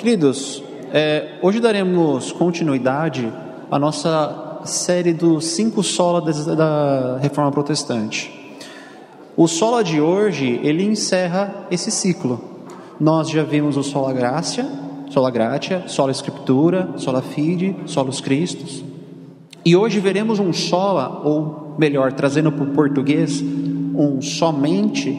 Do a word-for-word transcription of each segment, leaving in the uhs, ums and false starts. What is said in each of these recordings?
Queridos, é, hoje daremos continuidade à nossa série dos cinco solas da Reforma Protestante. O sola de hoje, ele encerra esse ciclo. Nós já vimos o sola gratia, sola gratia, sola scriptura, sola fide, solus Christus. E hoje veremos um sola, ou melhor, trazendo para o português, um somente,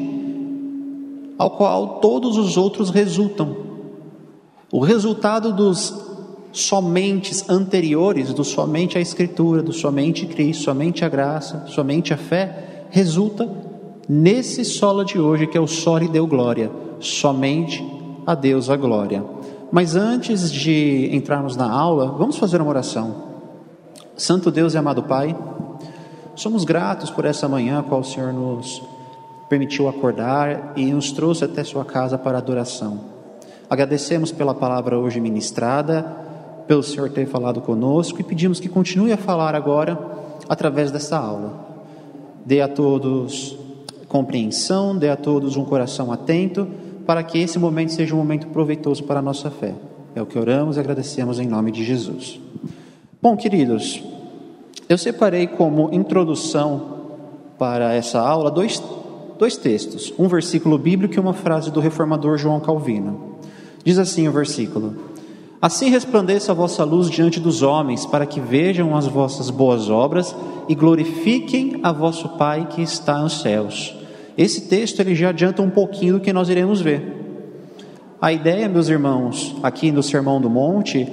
ao qual todos os outros resultam. O resultado dos somentes anteriores, do somente a Escritura, do somente Cristo, somente a graça, somente a fé, resulta nesse sola de hoje, que é o Soli Deo Glória, somente a Deus a glória. Mas antes de entrarmos na aula, vamos fazer uma oração. Santo Deus e amado Pai, somos gratos por essa manhã, a qual o Senhor nos permitiu acordar e nos trouxe até sua casa para adoração. Agradecemos pela palavra hoje ministrada, pelo Senhor ter falado conosco, e pedimos que continue a falar agora através dessa aula. Dê a todos compreensão, dê a todos um coração atento, para que esse momento seja um momento proveitoso para a nossa fé. É o que oramos e agradecemos em nome de Jesus. Bom, queridos, eu separei como introdução para essa aula dois, dois textos, um versículo bíblico e uma frase do reformador João Calvino. Diz assim o versículo: assim resplandeça a vossa luz diante dos homens, para que vejam as vossas boas obras e glorifiquem a vosso Pai que está nos céus. Esse texto ele já adianta um pouquinho do que nós iremos ver. A ideia, meus irmãos, aqui no Sermão do Monte,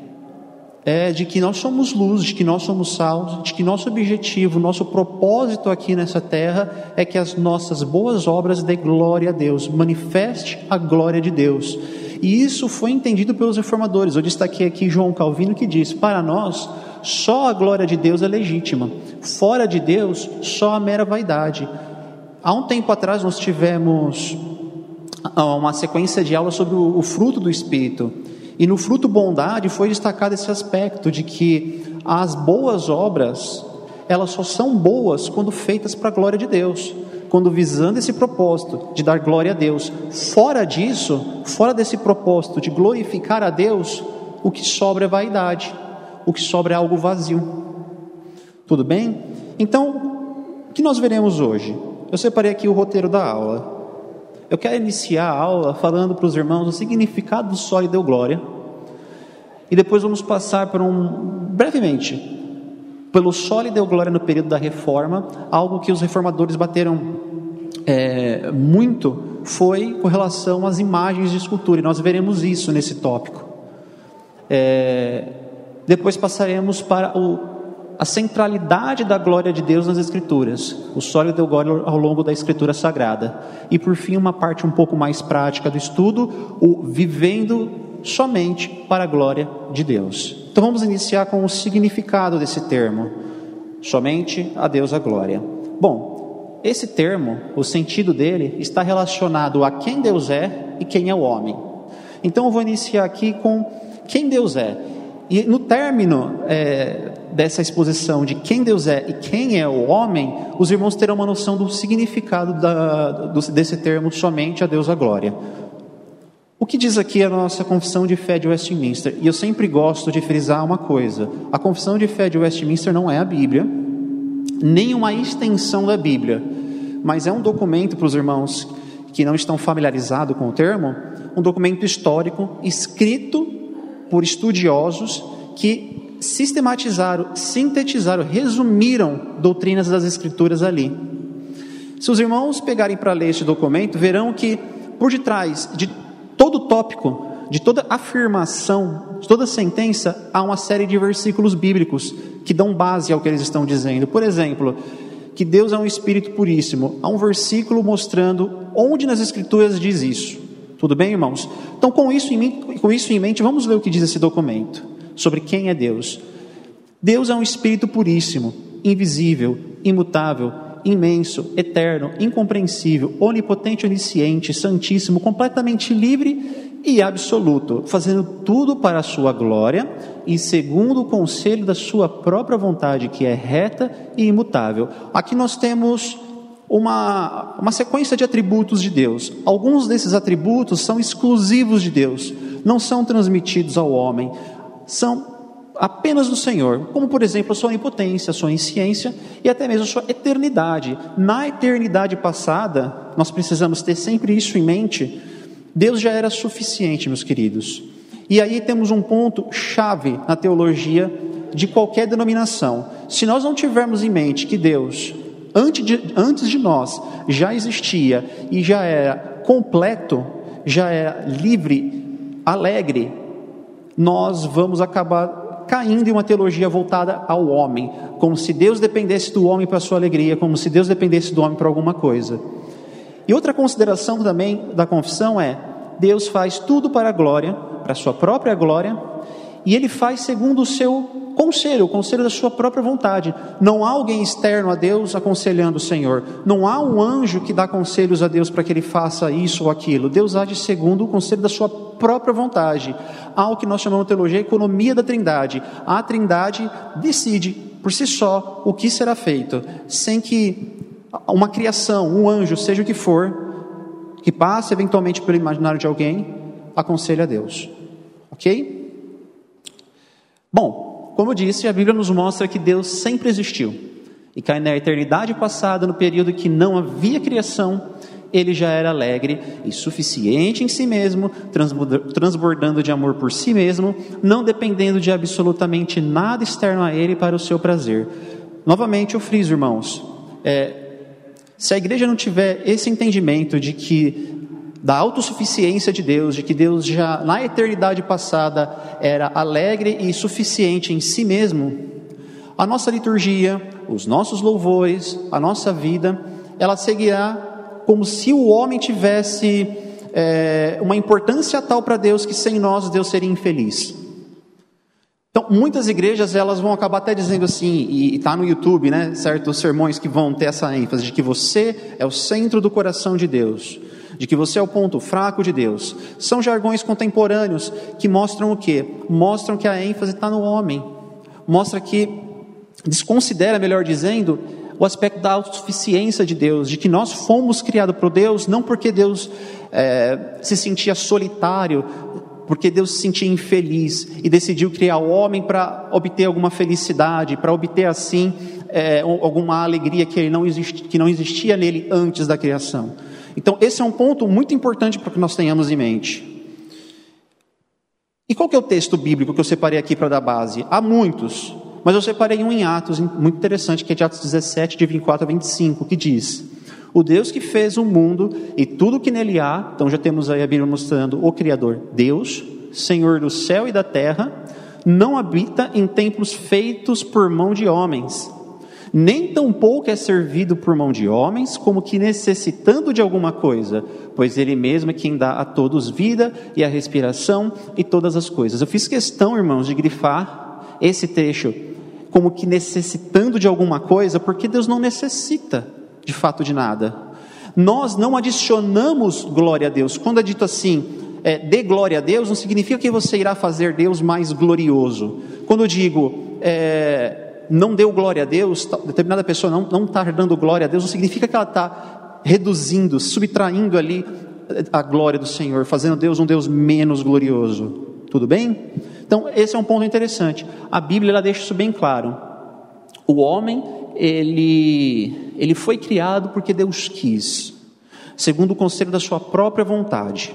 é de que nós somos luz, de que nós somos sal, de que nosso objetivo, nosso propósito aqui nessa terra é que as nossas boas obras dê glória a Deus, manifeste a glória de Deus. E isso foi entendido pelos reformadores. Eu destaquei aqui João Calvino, que diz: para nós, só a glória de Deus é legítima, fora de Deus, só a mera vaidade. Há um tempo atrás nós tivemos uma sequência de aulas sobre o fruto do Espírito, e no fruto bondade foi destacado esse aspecto de que as boas obras, elas só são boas quando feitas para a glória de Deus, quando visando esse propósito de dar glória a Deus. Fora disso, fora desse propósito de glorificar a Deus, o que sobra é vaidade, o que sobra é algo vazio. Tudo bem? Então, o que nós veremos hoje? Eu separei aqui o roteiro da aula. Eu quero iniciar a aula falando para os irmãos o significado do Soli Deo Glória, e depois vamos passar por um, brevemente, pelo Soli Deo Glória no período da Reforma. Algo que os reformadores bateram é, muito foi com relação às imagens de escultura, e nós veremos isso nesse tópico. É, depois passaremos para o a centralidade da glória de Deus nas Escrituras, o Soli Deo Glória ao longo da Escritura Sagrada, e por fim uma parte um pouco mais prática do estudo, o vivendo somente para a glória de Deus. Então vamos iniciar com o significado desse termo, somente a Deus a glória. Bom, esse termo, o sentido dele está relacionado a quem Deus é e quem é o homem. Então eu vou iniciar aqui com quem Deus é. E no término é, dessa exposição de quem Deus é e quem é o homem, os irmãos terão uma noção do significado da, do, desse termo, somente a Deus a glória. O que diz aqui a nossa confissão de fé de Westminster? E eu sempre gosto de frisar uma coisa: a confissão de fé de Westminster não é a Bíblia, nem uma extensão da Bíblia, mas é um documento, para os irmãos que não estão familiarizados com o termo, um documento histórico escrito por estudiosos que sistematizaram, sintetizaram, resumiram doutrinas das Escrituras ali. Se os irmãos pegarem para ler este documento, verão que por detrás de todo tópico, de toda afirmação, de toda sentença, há uma série de versículos bíblicos que dão base ao que eles estão dizendo. Por exemplo, que Deus é um Espírito puríssimo. Há um versículo mostrando onde nas Escrituras diz isso. Tudo bem, irmãos? Então, com isso, em, com isso em mente, vamos ler o que diz esse documento, sobre quem é Deus. Deus é um Espírito puríssimo, invisível, imutável, imenso, eterno, incompreensível, onipotente, onisciente, santíssimo, completamente livre e absoluto, fazendo tudo para a sua glória e segundo o conselho da sua própria vontade, que é reta e imutável. Aqui nós temos uma, uma sequência de atributos de Deus. Alguns desses atributos são exclusivos de Deus. não são transmitidos ao homem, são apenas do Senhor, como por exemplo a sua onipotência, a sua onisciência e até mesmo a sua eternidade. Na eternidade passada, nós precisamos ter sempre isso em mente, Deus já era suficiente, meus queridos. E aí temos um ponto chave na teologia de qualquer denominação. Se nós não tivermos em mente que Deus, antes de, antes de nós, já existia e já era completo, já era livre, alegre, nós vamos acabar caindo em uma teologia voltada ao homem, como se Deus dependesse do homem para a sua alegria, como se Deus dependesse do homem para alguma coisa. E outra consideração também da confissão é: Deus faz tudo para a glória, para a sua própria glória, e Ele faz segundo o seu conselho, o conselho da sua própria vontade. Não há alguém externo a Deus aconselhando o Senhor, não há um anjo que dá conselhos a Deus para que Ele faça isso ou aquilo. Deus age segundo o conselho da sua própria vontade. Há o que nós chamamos de teologia a economia da Trindade. A Trindade decide por si só o que será feito, sem que uma criação, um anjo, seja o que for, que passe eventualmente pelo imaginário de alguém, aconselhe a Deus. Ok? Bom, como eu disse, a Bíblia nos mostra que Deus sempre existiu, e que na eternidade passada, no período que não havia criação, Ele já era alegre e suficiente em si mesmo, transbordando de amor por si mesmo, não dependendo de absolutamente nada externo a Ele para o seu prazer. Novamente eu friso, irmãos, é, se a igreja não tiver esse entendimento de que da autossuficiência de Deus, de que Deus já na eternidade passada era alegre e suficiente em si mesmo, a nossa liturgia, os nossos louvores, a nossa vida, ela seguirá como se o homem tivesse é, uma importância tal para Deus que sem nós Deus seria infeliz. Então, muitas igrejas elas vão acabar até dizendo assim, e está no YouTube, né, certos sermões que vão ter essa ênfase de que você é o centro do coração de Deus, de que você é o ponto fraco de Deus. São jargões contemporâneos que mostram o quê? Mostram que a ênfase está no homem, mostra que desconsidera, melhor dizendo, o aspecto da autossuficiência de Deus, de que nós fomos criados por Deus, não porque Deus é, se sentia solitário, porque Deus se sentia infeliz e decidiu criar o homem para obter alguma felicidade, para obter assim é, alguma alegria que, ele não existia, que não existia nele antes da criação. Então esse é um ponto muito importante para que nós tenhamos em mente. E qual que é o texto bíblico que eu separei aqui para dar base? Há muitos, mas eu separei um em Atos, muito interessante, que é de Atos dezessete, de vinte e quatro a vinte e cinco, que diz: o Deus que fez o mundo e tudo que nele há, então já temos aí a Bíblia mostrando o Criador, Deus, Senhor do céu e da terra, não habita em templos feitos por mão de homens, nem tampouco é servido por mão de homens, como que necessitando de alguma coisa, pois Ele mesmo é quem dá a todos vida e a respiração e todas as coisas. Eu fiz questão, irmãos, de grifar esse trecho como que necessitando de alguma coisa, porque Deus não necessita de fato de nada. Nós não adicionamos glória a Deus. Quando é dito assim, é, dê glória a Deus, não significa que você irá fazer Deus mais glorioso. Quando eu digo, é, não deu glória a Deus, determinada pessoa não, não está dando glória a Deus, não significa que ela está reduzindo, subtraindo ali a glória do Senhor, fazendo Deus um Deus menos glorioso. Tudo bem? Então esse é um ponto interessante. A Bíblia ela deixa isso bem claro. O homem ele, ele foi criado porque Deus quis, segundo o conselho da sua própria vontade.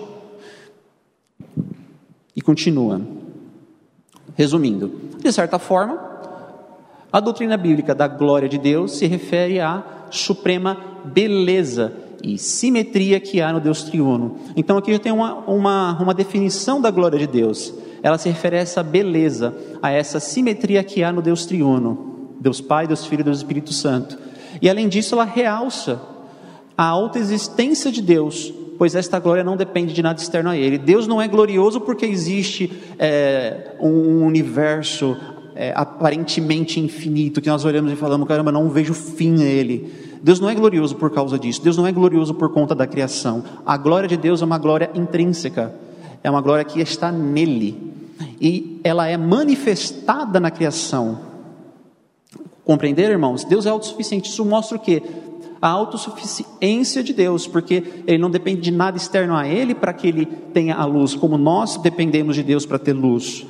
E continua, resumindo, de certa forma, a doutrina bíblica da glória de Deus se refere à suprema beleza e simetria que há no Deus triuno. Então aqui já tem uma, uma, uma definição da glória de Deus. Ela se refere a essa beleza, a essa simetria que há no Deus triuno, Deus Pai, Deus Filho e Deus Espírito Santo. E além disso ela realça a autoexistência de Deus, pois esta glória não depende de nada externo a Ele. Deus não é glorioso porque existe é, um universo é, aparentemente infinito, que nós olhamos e falamos, caramba, não vejo fim nele. Deus não é glorioso por causa disso. Deus não é glorioso por conta da criação. A glória de Deus é uma glória intrínseca, é uma glória que está nele, e ela é manifestada na criação. Compreender, irmãos? Deus é autossuficiente. Isso mostra o quê? a autossuficiência de Deus, porque Ele não depende de nada externo a Ele para que Ele tenha a luz, como nós dependemos de Deus para ter luz.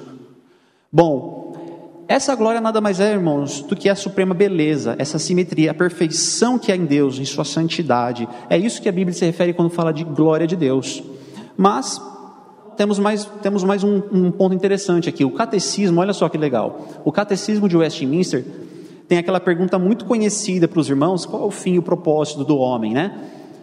Bom, essa glória nada mais é, irmãos, do que a suprema beleza, essa simetria, a perfeição que há em Deus, em sua santidade. É isso que a Bíblia se refere quando fala de glória de Deus. Mas temos mais, temos mais um, um ponto interessante aqui. O catecismo, olha só que legal. O catecismo de Westminster tem aquela pergunta muito conhecida para os irmãos: qual é o fim e o propósito do homem, né?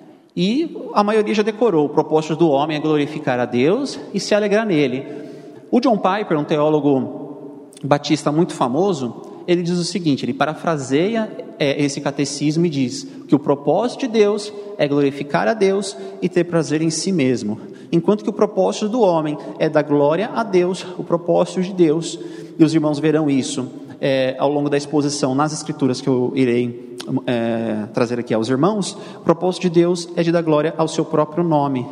E a maioria já decorou. O propósito do homem é glorificar a Deus e se alegrar nele. O John Piper, um teólogo batista muito famoso, ele diz o seguinte, ele parafraseia é, esse catecismo e diz que o propósito de Deus é glorificar a Deus e ter prazer em si mesmo, enquanto que o propósito do homem é dar glória a Deus, o propósito de Deus, e os irmãos verão isso é, ao longo da exposição nas escrituras que eu irei é, trazer aqui aos irmãos. O propósito de Deus é de dar glória ao seu próprio nome,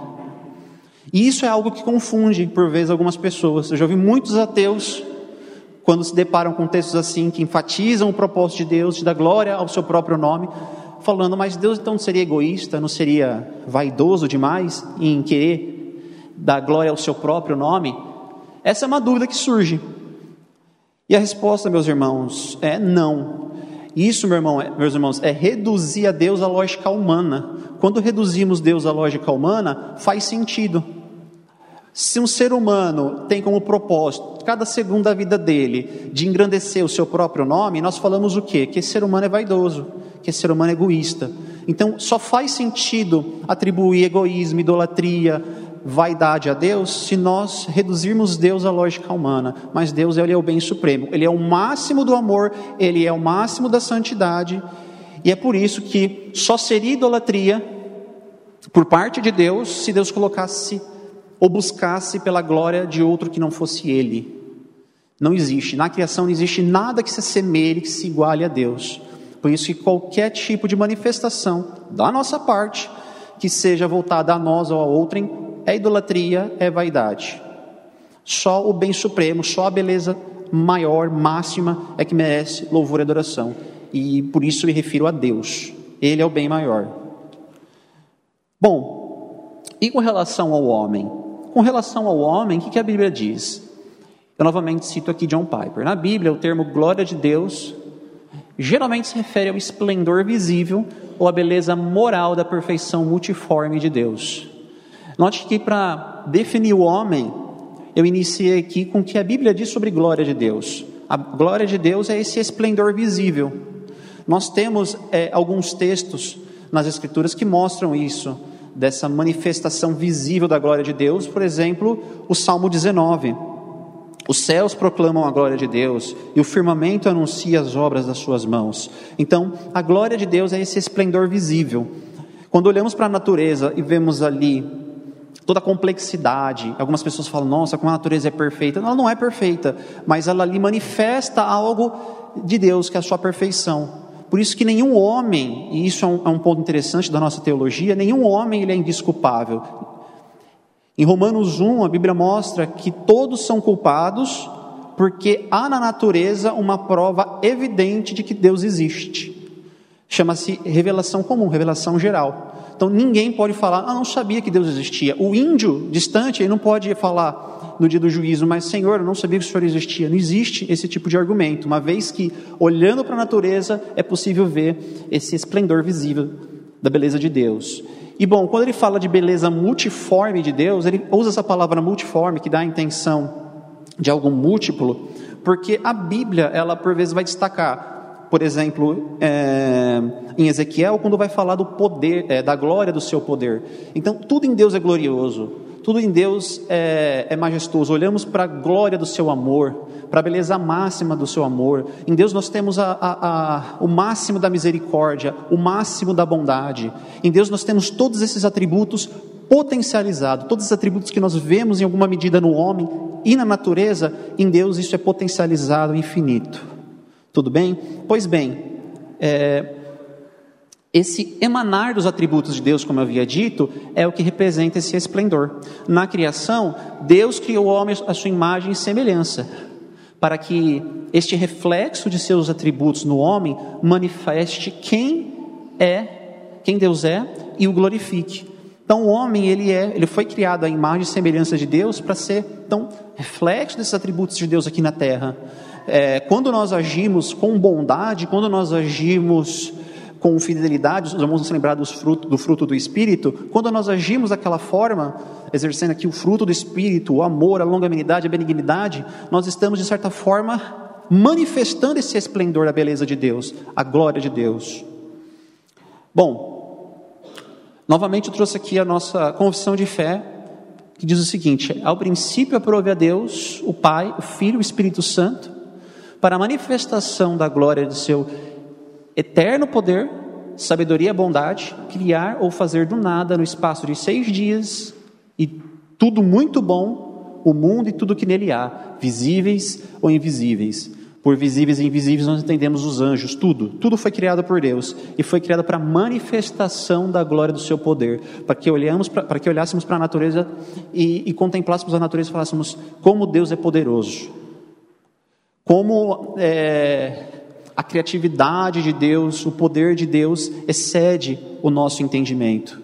e isso é algo que confunde por vezes algumas pessoas. Eu já ouvi muitos ateus, quando se deparam com textos assim, que enfatizam o propósito de Deus, de dar glória ao seu próprio nome, falando, mas Deus então não seria egoísta, não seria vaidoso demais em querer dar glória ao seu próprio nome? Essa é uma dúvida que surge. E a resposta, meus irmãos, é não. Isso, meu irmão, meus irmãos, é reduzir a Deus à lógica humana. Quando reduzimos Deus à lógica humana, faz sentido. Se um ser humano tem como propósito, cada segundo da vida dele, de engrandecer o seu próprio nome, nós falamos o quê? Que esse ser humano é vaidoso, que esse ser humano é egoísta. Então, só faz sentido atribuir egoísmo, idolatria, vaidade a Deus, se nós reduzirmos Deus à lógica humana. Mas Deus, Ele é o bem supremo, Ele é o máximo do amor, Ele é o máximo da santidade, e é por isso que só seria idolatria por parte de Deus, se Deus colocasse ou buscasse pela glória de outro que não fosse Ele. Não existe, na criação não existe nada que se assemelhe, que se iguale a Deus. Por isso que qualquer tipo de manifestação da nossa parte, que seja voltada a nós ou a outrem, é idolatria, é vaidade. Só o bem supremo, só a beleza maior, máxima, é que merece louvor e adoração. E por isso me refiro a Deus. Ele é o bem maior. Bom, e com relação ao homem? Com relação ao homem, o que a Bíblia diz? Eu novamente cito aqui John Piper. Na Bíblia, o termo glória de Deus geralmente se refere ao esplendor visível ou à beleza moral da perfeição multiforme de Deus. Note que para definir o homem, eu iniciei aqui com o que a Bíblia diz sobre glória de Deus. A glória de Deus é esse esplendor visível. Nós temos é, alguns textos nas Escrituras que mostram isso, dessa manifestação visível da glória de Deus. Por exemplo, o Salmo dezenove. Os céus proclamam a glória de Deus e o firmamento anuncia as obras das suas mãos. Então, a glória de Deus é esse esplendor visível. Quando olhamos para a natureza e vemos ali toda a complexidade, algumas pessoas falam, nossa, como a natureza é perfeita. Ela não é perfeita, mas ela ali manifesta algo de Deus, que é a sua perfeição. Por isso que nenhum homem, e isso é um, é um ponto interessante da nossa teologia, nenhum homem ele é indesculpável. Em Romanos um, a Bíblia mostra que todos são culpados, porque há na natureza uma prova evidente de que Deus existe. Chama-se revelação comum, revelação geral. Então ninguém pode falar, ah, não sabia que Deus existia. O índio distante, ele não pode falar no dia do juízo, mas Senhor, eu não sabia que o Senhor existia. Não existe esse tipo de argumento, uma vez que, olhando para a natureza, é possível ver esse esplendor visível da beleza de Deus. E bom, quando ele fala de beleza multiforme de Deus, ele usa essa palavra multiforme, que dá a intenção de algo múltiplo, porque a Bíblia, ela por vezes vai destacar, por exemplo, é, em Ezequiel, quando vai falar do poder, é, da glória do seu poder. Então, tudo em Deus é glorioso, tudo em Deus é, é majestoso. Olhamos para a glória do seu amor, para a beleza máxima do seu amor. Em Deus nós temos a, a, a, o máximo da misericórdia, o máximo da bondade. Em Deus nós temos todos esses atributos potencializados, todos os atributos que nós vemos em alguma medida no homem e na natureza, em Deus isso é potencializado infinito. Tudo bem? Pois bem, é, esse emanar dos atributos de Deus, como eu havia dito, é o que representa esse esplendor. Na criação, Deus criou o homem à sua imagem e semelhança, para que este reflexo de seus atributos no homem manifeste quem é quem Deus é e o glorifique. Então o homem, ele, é, ele foi criado à imagem e semelhança de Deus para ser, então, reflexo desses atributos de Deus aqui na terra. É, quando nós agimos com bondade, quando nós agimos com fidelidade, nós vamos lembrar dos fruto, do fruto do Espírito, quando nós agimos daquela forma, exercendo aqui o fruto do Espírito, o amor, a longanimidade, a benignidade, nós estamos, de certa forma, manifestando esse esplendor da beleza de Deus, a glória de Deus. Bom, novamente eu trouxe aqui a nossa confissão de fé, que diz o seguinte: ao princípio aprove a Deus, o Pai, o Filho e o Espírito Santo, para a manifestação da glória de seu eterno poder, sabedoria e bondade, criar ou fazer do nada no espaço de seis dias, e tudo muito bom, o mundo e tudo que nele há, visíveis ou invisíveis. Por visíveis e invisíveis nós entendemos os anjos, tudo, tudo foi criado por Deus, e foi criado para a manifestação da glória do seu poder, para que, olhamos, para, para que olhássemos para a natureza e, e contemplássemos a natureza e falássemos como Deus é poderoso, como é, a criatividade de Deus, o poder de Deus excede o nosso entendimento.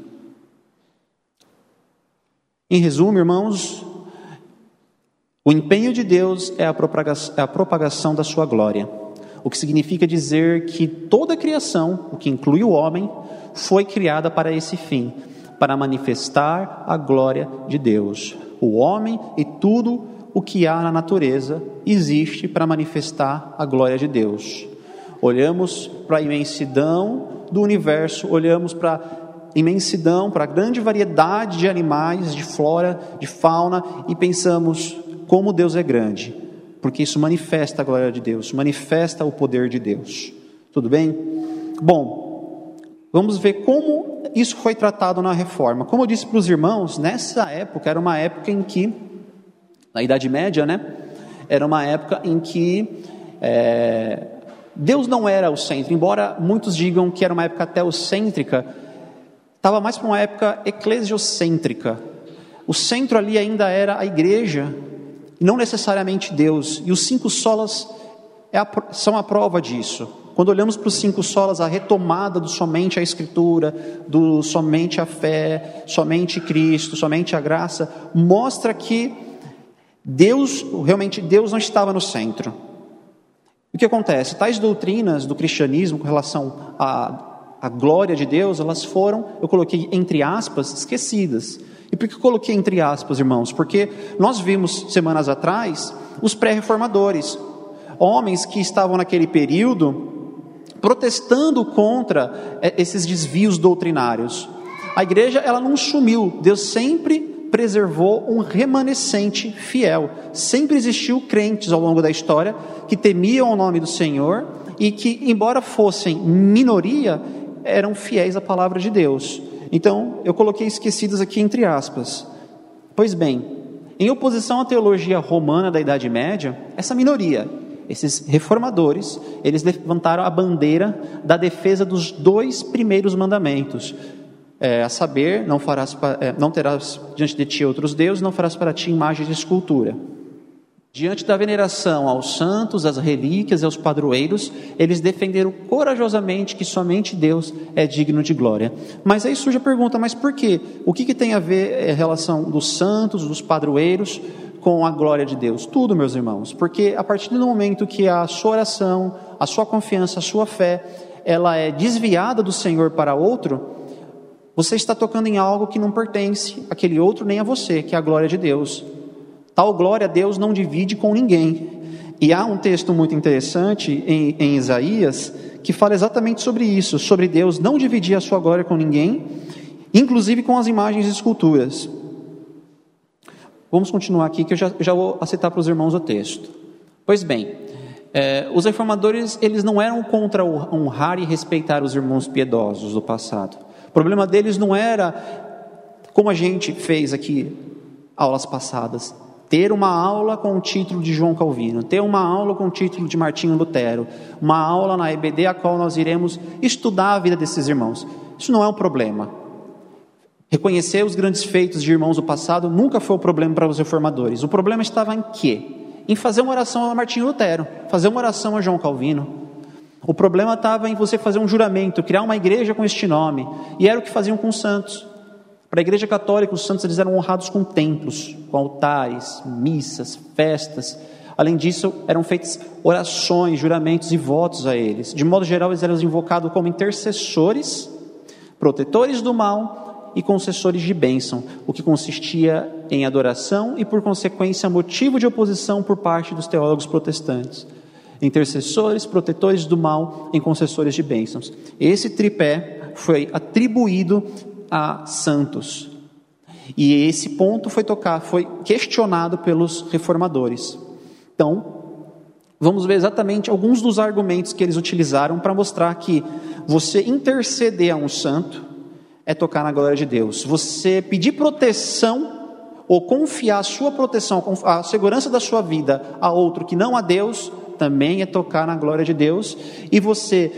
Em resumo, irmãos, o empenho de Deus é a propagação, é a propagação da sua glória, o que significa dizer que toda a criação, o que inclui o homem, foi criada para esse fim, para manifestar a glória de Deus. O homem e tudo o que há na natureza existe para manifestar a glória de Deus. Olhamos para a imensidão do universo, olhamos para a imensidão, para a grande variedade de animais, de flora, de fauna, e pensamos como Deus é grande, porque isso manifesta a glória de Deus, manifesta o poder de Deus. Tudo bem? Bom, vamos ver como isso foi tratado na reforma. Como eu disse para os irmãos, nessa época, era uma época em que, na Idade Média, né? Era uma época em que é, Deus não era o centro, embora muitos digam que era uma época teocêntrica, estava mais para uma época eclesiocêntrica. O centro ali ainda era a igreja, não necessariamente Deus, e os cinco solas é a, são a prova disso. Quando olhamos para os cinco solas, a retomada do somente a Escritura, do somente a fé, somente Cristo, somente a graça, mostra que Deus, realmente Deus não estava no centro. O que acontece? Tais doutrinas do cristianismo com relação à, à glória de Deus, elas foram, eu coloquei entre aspas, esquecidas. E por que eu coloquei entre aspas, irmãos? Porque nós vimos semanas atrás os pré-reformadores, homens que estavam naquele período protestando contra esses desvios doutrinários. A igreja, ela não sumiu, Deus sempre preservou um remanescente fiel. Sempre existiu crentes ao longo da história que temiam o nome do Senhor e que, embora fossem minoria, eram fiéis à palavra de Deus. Então, eu coloquei esquecidas aqui entre aspas. Pois bem, em oposição à teologia romana da Idade Média, essa minoria, esses reformadores, eles levantaram a bandeira da defesa dos dois primeiros mandamentos. É, a saber, não, farás, é, não terás diante de ti outros deuses, não farás para ti imagens de escultura. Diante da veneração aos santos, às relíquias e aos padroeiros, eles defenderam corajosamente que somente Deus é digno de glória. Mas aí surge a pergunta, mas por quê? O que, que tem a ver a relação dos santos, dos padroeiros, com a glória de Deus? Tudo, meus irmãos, porque a partir do momento que a sua oração, a sua confiança, a sua fé, ela é desviada do Senhor para outro, você está tocando em algo que não pertence àquele outro nem a você, que é a glória de Deus. Tal glória a Deus não divide com ninguém. E há um texto muito interessante em, em Isaías, que fala exatamente sobre isso, sobre Deus não dividir a sua glória com ninguém, inclusive com as imagens e esculturas. Vamos continuar aqui, que eu já, já vou aceitar para os irmãos o texto. Pois bem, é, os reformadores, eles não eram contra honrar e respeitar os irmãos piedosos do passado. O problema deles não era, como a gente fez aqui, aulas passadas, ter uma aula com o título de João Calvino, ter uma aula com o título de Martinho Lutero, uma aula na E B D a qual nós iremos estudar a vida desses irmãos. Isso não é um problema. Reconhecer os grandes feitos de irmãos do passado nunca foi o problema para os reformadores. O problema estava em quê? Em fazer uma oração a Martinho Lutero, fazer uma oração a João Calvino. O problema estava em você fazer um juramento, criar uma igreja com este nome, e era o que faziam com os santos. Para a igreja católica, os santos eles eram honrados com templos, com altares, missas, festas. Além disso, eram feitas orações, juramentos e votos a eles. De modo geral, eles eram invocados como intercessores, protetores do mal e concessores de bênção, o que consistia em adoração e, por consequência, motivo de oposição por parte dos teólogos protestantes. Intercessores, protetores do mal e concessores de bênçãos. Esse tripé foi atribuído a santos. E esse ponto foi tocar, foi questionado pelos reformadores. Então, vamos ver exatamente alguns dos argumentos que eles utilizaram para mostrar que você interceder a um santo é tocar na glória de Deus. Você pedir proteção ou confiar a sua proteção, a segurança da sua vida a outro que não a Deus, também é tocar na glória de Deus. E você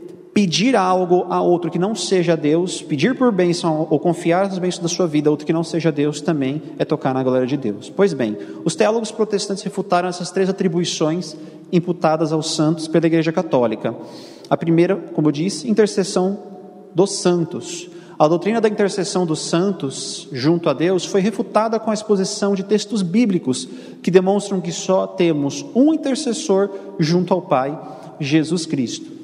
pedir algo a outro que não seja Deus, pedir por bênção ou confiar as bênçãos da sua vida a outro que não seja Deus, também é tocar na glória de Deus. Pois bem, os teólogos protestantes refutaram essas três atribuições imputadas aos santos pela Igreja Católica. A primeira, como eu disse, intercessão dos santos. A doutrina da intercessão dos santos junto a Deus foi refutada com a exposição de textos bíblicos que demonstram que só temos um intercessor junto ao Pai, Jesus Cristo.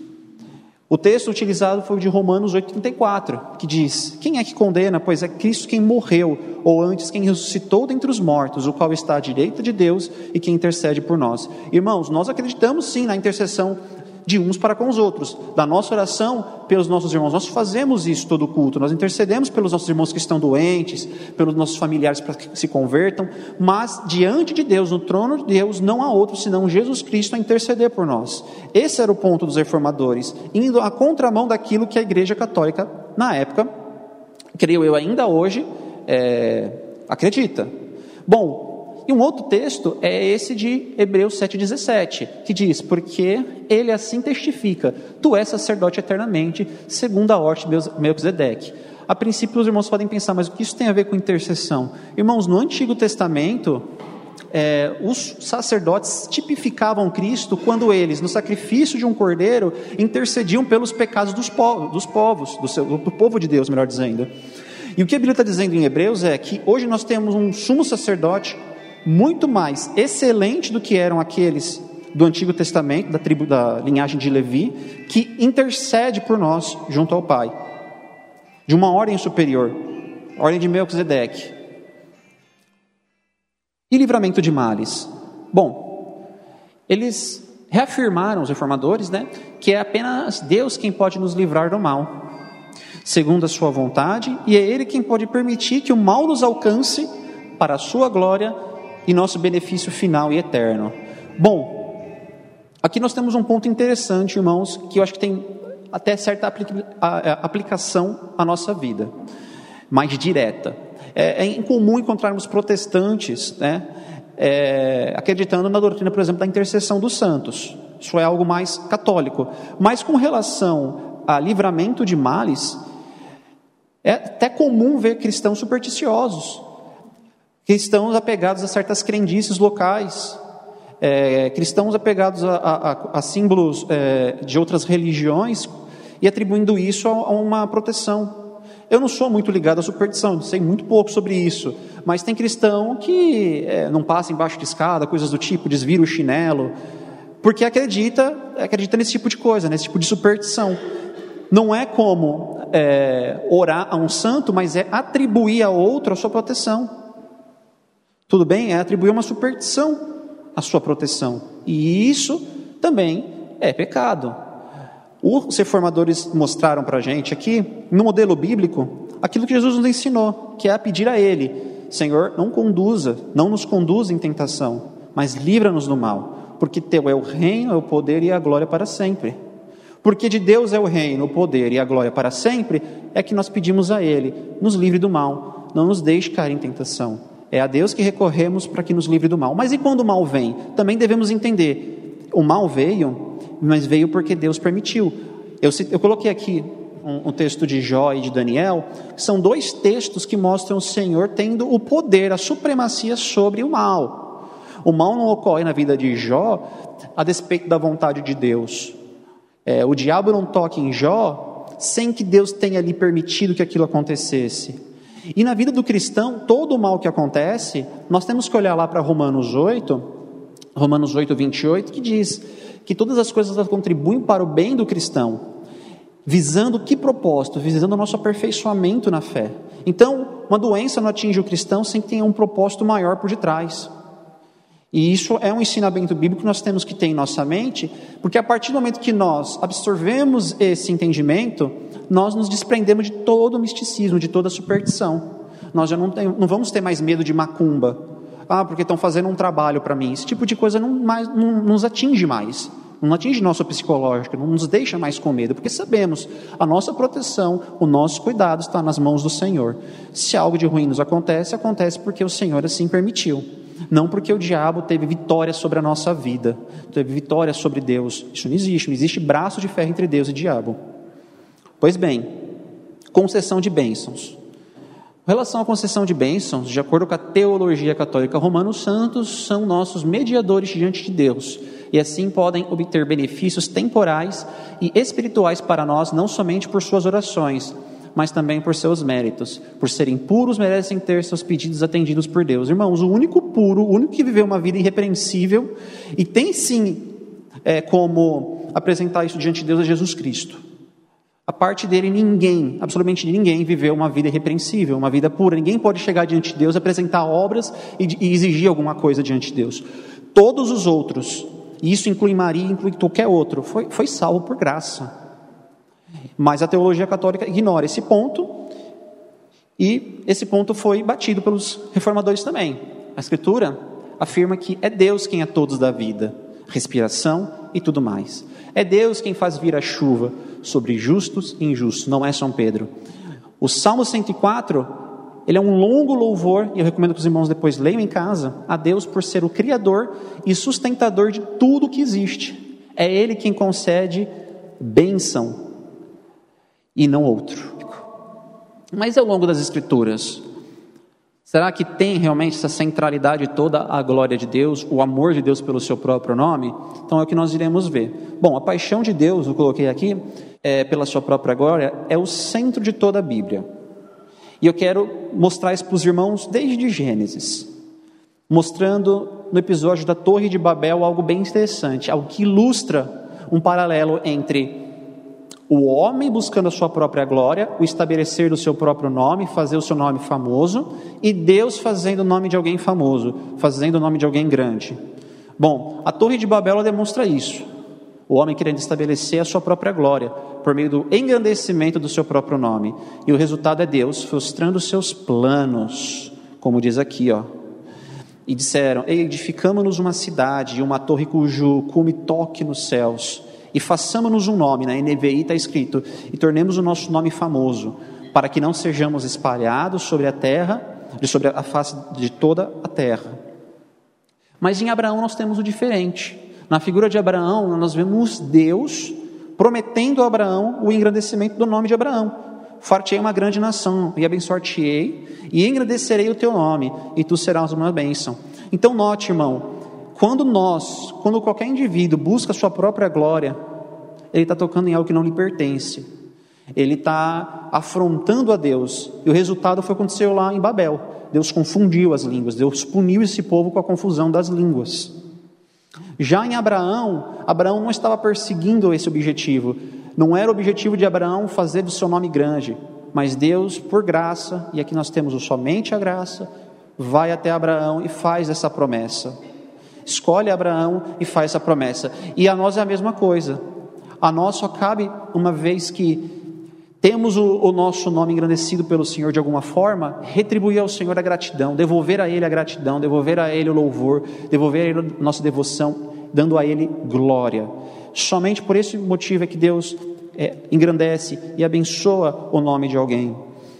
O texto utilizado foi o de Romanos oito, trinta e quatro, que diz: quem é que condena? Pois é Cristo quem morreu, ou antes quem ressuscitou dentre os mortos, o qual está à direita de Deus e quem intercede por nós. Irmãos, nós acreditamos sim na intercessão de uns para com os outros, da nossa oração pelos nossos irmãos. Nós fazemos isso todo culto, nós intercedemos pelos nossos irmãos que estão doentes, pelos nossos familiares para que se convertam, mas diante de Deus, no trono de Deus, não há outro senão Jesus Cristo a interceder por nós. Esse era o ponto dos reformadores, indo à contramão daquilo que a Igreja Católica, na época, creio eu ainda hoje, é, acredita. Bom, e um outro texto é esse de Hebreus sete, dezessete, que diz: porque ele assim testifica, tu és sacerdote eternamente, segundo a ordem de Melquisedeque. A princípio os irmãos podem pensar, mas o que isso tem a ver com intercessão? Irmãos, no Antigo Testamento, é, os sacerdotes tipificavam Cristo quando eles, no sacrifício de um cordeiro, intercediam pelos pecados dos povos, dos povos do, seu, do povo de Deus, melhor dizendo. E o que a Bíblia está dizendo em Hebreus é que hoje nós temos um sumo sacerdote muito mais excelente do que eram aqueles do Antigo Testamento, da tribo da linhagem de Levi, que intercede por nós junto ao Pai, de uma ordem superior, a ordem de Melquisedeque. E livramento de males? Bom, eles reafirmaram, os reformadores, né, que é apenas Deus quem pode nos livrar do mal, segundo a sua vontade, e é Ele quem pode permitir que o mal nos alcance para a sua glória e nosso benefício final e eterno. Bom, aqui nós temos um ponto interessante, irmãos, que eu acho que tem até certa aplica- aplicação à nossa vida, mais direta. É, é incomum encontrarmos protestantes, né, é, acreditando na doutrina, por exemplo, da intercessão dos santos. Isso é algo mais católico. Mas com relação a livramento de males, é até comum ver cristãos supersticiosos, cristãos apegados a certas crendices locais, é, cristãos apegados a, a, a símbolos é, de outras religiões e atribuindo isso a, a uma proteção. Eu não sou muito ligado à superstição, sei muito pouco sobre isso, mas tem cristão que é, não passa embaixo de escada, coisas do tipo, desvira o chinelo, porque acredita, acredita nesse tipo de coisa, nesse tipo de superstição. Não é como é, orar a um santo, mas é atribuir a outro a sua proteção. Tudo bem? É atribuir uma superstição à sua proteção. E isso também é pecado. Os reformadores mostraram para a gente aqui, no modelo bíblico, aquilo que Jesus nos ensinou, que é a pedir a Ele: Senhor, não conduza, não nos conduza em tentação, mas livra-nos do mal, porque Teu é o reino, é o poder e a glória para sempre. Porque de Deus é o reino, o poder e a glória para sempre, é que nós pedimos a Ele: nos livre do mal, não nos deixe cair em tentação. É a Deus que recorremos para que nos livre do mal. Mas e quando o mal vem? Também devemos entender, o mal veio, mas veio porque Deus permitiu. Eu, eu coloquei aqui um, um texto de Jó e de Daniel, que são dois textos que mostram o Senhor tendo o poder, a supremacia sobre o mal. O mal não ocorre na vida de Jó a despeito da vontade de Deus. É, o diabo não toca em Jó sem que Deus tenha lhe permitido que aquilo acontecesse. E na vida do cristão, todo o mal que acontece, nós temos que olhar lá para Romanos oito, Romanos oito, vinte e oito, que diz que todas as coisas contribuem para o bem do cristão, visando que propósito? Visando o nosso aperfeiçoamento na fé. Então, uma doença não atinge o cristão sem que tenha um propósito maior por detrás. E isso é um ensinamento bíblico que nós temos que ter em nossa mente, porque a partir do momento que nós absorvemos esse entendimento, nós nos desprendemos de todo o misticismo, de toda a superstição. Nós já não, tem, não vamos ter mais medo de macumba. Ah, porque estão fazendo um trabalho para mim. Esse tipo de coisa não, mais, não nos atinge mais. Não atinge nosso psicológico, não nos deixa mais com medo, porque sabemos, a nossa proteção, o nosso cuidado está nas mãos do Senhor. Se algo de ruim nos acontece, acontece porque o Senhor assim permitiu. Não porque o diabo teve vitória sobre a nossa vida, teve vitória sobre Deus. Isso não existe, não existe braço de ferro entre Deus e diabo. Pois bem, concessão de bênçãos. Em relação à concessão de bênçãos, de acordo com a teologia católica romana, os santos são nossos mediadores diante de Deus, e assim podem obter benefícios temporais e espirituais para nós, não somente por suas orações, mas também por seus méritos. Por serem puros, merecem ter seus pedidos atendidos por Deus. Irmãos, o único puro, o único que viveu uma vida irrepreensível, e tem sim é, como apresentar isso diante de Deus, é Jesus Cristo. A parte dele, ninguém, absolutamente ninguém, viveu uma vida irrepreensível, uma vida pura. Ninguém pode chegar diante de Deus, apresentar obras e, e exigir alguma coisa diante de Deus. Todos os outros, e isso inclui Maria, inclui qualquer outro, foi, foi salvo por graça. Mas a teologia católica ignora esse ponto, e esse ponto foi batido pelos reformadores também. A Escritura afirma que é Deus quem é todos da vida, respiração e tudo mais. É Deus quem faz vir a chuva sobre justos e injustos, não é São Pedro. O Salmo cento e quatro, ele é um longo louvor, e eu recomendo que os irmãos depois leiam em casa, a Deus por ser o Criador e sustentador de tudo que existe. É Ele quem concede bênção e não outro. Mas ao longo das Escrituras, será que tem realmente essa centralidade toda a glória de Deus, o amor de Deus pelo seu próprio nome? Então é o que nós iremos ver. Bom, a paixão de Deus, eu coloquei aqui, é, pela sua própria glória, é o centro de toda a Bíblia. E eu quero mostrar isso para os irmãos desde Gênesis, mostrando no episódio da Torre de Babel algo bem interessante, algo que ilustra um paralelo entre o homem buscando a sua própria glória, o estabelecer do seu próprio nome, fazer o seu nome famoso, e Deus fazendo o nome de alguém famoso, fazendo o nome de alguém grande. Bom, a Torre de Babel demonstra isso. O homem querendo estabelecer a sua própria glória, por meio do engrandecimento do seu próprio nome. E o resultado é Deus frustrando os seus planos, como diz aqui, ó. E disseram: edificamos-nos uma cidade e uma torre cujo cume toque nos céus, e façamos-nos um nome, na N V I está escrito, e tornemos o nosso nome famoso, para que não sejamos espalhados sobre a terra, sobre a face de toda a terra. Mas em Abraão nós temos o diferente. Na figura de Abraão nós vemos Deus prometendo a Abraão o engrandecimento do nome de Abraão. Far-te-ei uma grande nação, e abençoar-te-ei, e engrandecerei o teu nome, e tu serás uma bênção. Então note, irmão, quando nós, quando qualquer indivíduo busca a sua própria glória, ele está tocando em algo que não lhe pertence. Ele está afrontando a Deus. E o resultado foi o que aconteceu lá em Babel. Deus confundiu as línguas. Deus puniu esse povo com a confusão das línguas. Já em Abraão, Abraão não estava perseguindo esse objetivo. Não era o objetivo de Abraão fazer do seu nome grande. Mas Deus, por graça, e aqui nós temos o somente a graça, vai até Abraão e faz essa promessa. Escolhe Abraão e faz essa promessa. E a nós é a mesma coisa. A nós só cabe, uma vez que temos o, o nosso nome engrandecido pelo Senhor de alguma forma, retribuir ao Senhor a gratidão, devolver a Ele a gratidão, devolver a Ele o louvor, devolver a Ele a nossa devoção, dando a Ele glória. Somente por esse motivo é que Deus é, engrandece e abençoa o nome de alguém.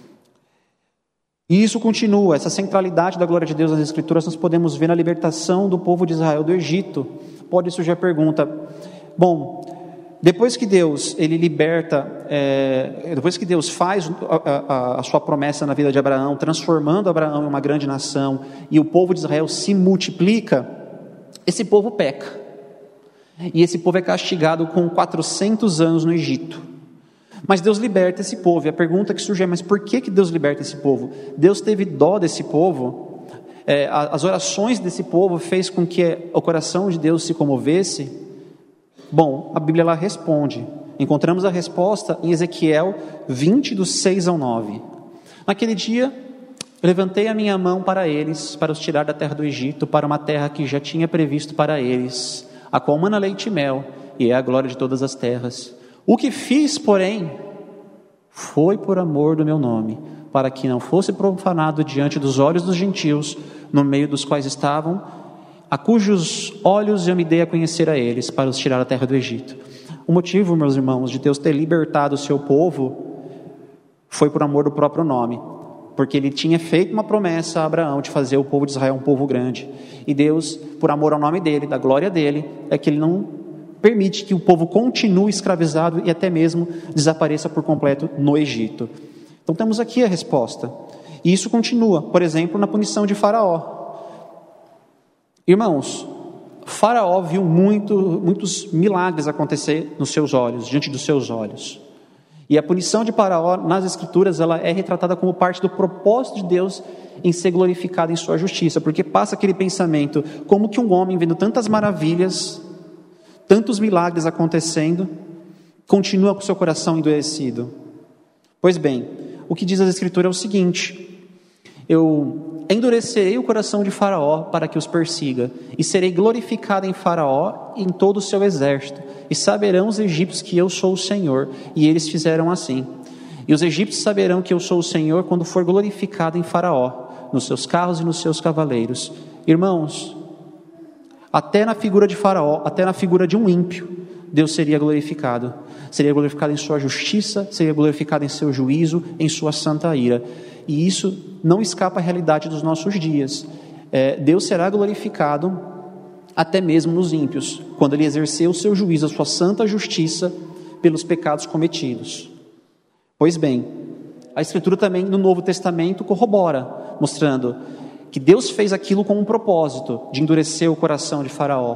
E isso continua, essa centralidade da glória de Deus nas Escrituras nós podemos ver na libertação do povo de Israel do Egito. Pode surgir a pergunta, bom, depois que Deus ele liberta, é, depois que Deus faz a, a, a sua promessa na vida de Abraão, transformando Abraão em uma grande nação, e o povo de Israel se multiplica, esse povo peca. E esse povo é castigado com quatrocentos anos no Egito. Mas Deus liberta esse povo. E a pergunta que surge é, mas por que que Deus liberta esse povo? Deus teve dó desse povo. É, as orações desse povo fez com que o coração de Deus se comovesse? Bom, a Bíblia ela responde. Encontramos a resposta em Ezequiel vinte, do seis ao nove. Naquele dia, eu levantei a minha mão para eles, para os tirar da terra do Egito, para uma terra que já tinha previsto para eles, a qual mana leite e mel, e é a glória de todas as terras. O que fiz, porém, foi por amor do meu nome, para que não fosse profanado diante dos olhos dos gentios, no meio dos quais estavam, a cujos olhos eu me dei a conhecer a eles, para os tirar da terra do Egito. O motivo, meus irmãos, de Deus ter libertado o seu povo, foi por amor do próprio nome, porque ele tinha feito uma promessa a Abraão de fazer o povo de Israel um povo grande, e Deus, por amor ao nome dele, da glória dele, é que ele não permite que o povo continue escravizado e até mesmo desapareça por completo no Egito. Então temos aqui a resposta, e isso continua, por exemplo, na punição de Faraó. Irmãos, Faraó viu muito, muitos milagres acontecer nos seus olhos, diante dos seus olhos. E a punição de Faraó nas Escrituras, ela é retratada como parte do propósito de Deus em ser glorificado em sua justiça, porque passa aquele pensamento, como que um homem vendo tantas maravilhas, tantos milagres acontecendo, continua com seu coração endurecido? Pois bem, o que diz a Escritura é o seguinte: eu endurecerei o coração de Faraó para que os persiga, e serei glorificado em Faraó e em todo o seu exército, e saberão os egípcios que eu sou o Senhor, e eles fizeram assim. E os egípcios saberão que eu sou o Senhor quando for glorificado em Faraó, nos seus carros e nos seus cavaleiros. Irmãos, até na figura de Faraó, até na figura de um ímpio, Deus seria glorificado. Seria glorificado em sua justiça, seria glorificado em seu juízo, em sua santa ira. E isso não escapa à realidade dos nossos dias. É, Deus será glorificado até mesmo nos ímpios, quando ele exercer o seu juízo, a sua santa justiça pelos pecados cometidos. Pois bem, a Escritura também no Novo Testamento corrobora, mostrando que Deus fez aquilo com um propósito, de endurecer o coração de Faraó.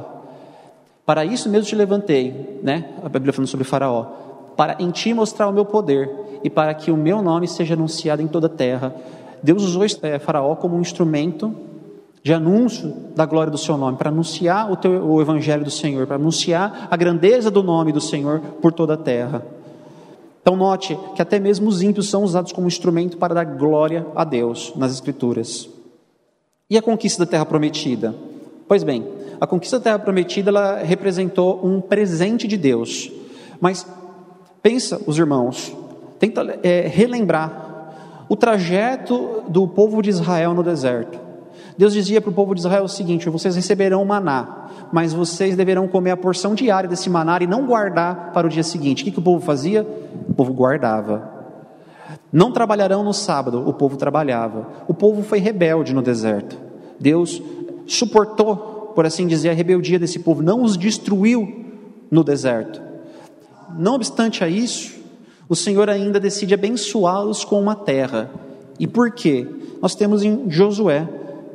Para isso mesmo te levantei, né? A Bíblia falando sobre Faraó, para em ti mostrar o meu poder, e para que o meu nome seja anunciado em toda a terra. Deus usou é, Faraó como um instrumento de anúncio da glória do seu nome, para anunciar o, teu, o evangelho do Senhor, para anunciar a grandeza do nome do Senhor por toda a terra. Então note que até mesmo os ímpios são usados como instrumento para dar glória a Deus nas Escrituras. E a conquista da terra prometida? Pois bem, a conquista da terra prometida, ela representou um presente de Deus. Mas pensa, os irmãos, tenta é, relembrar o trajeto do povo de Israel no deserto. Deus dizia para o povo de Israel o seguinte: vocês receberão maná, mas vocês deverão comer a porção diária desse maná e não guardar para o dia seguinte. O que, que o povo fazia? O povo guardava. Não trabalharão no sábado, o povo trabalhava. O povo foi rebelde no deserto. Deus suportou, por assim dizer, a rebeldia desse povo, não os destruiu no deserto. Não obstante a isso, o Senhor ainda decide abençoá-los com uma terra. E por quê? Nós temos em Josué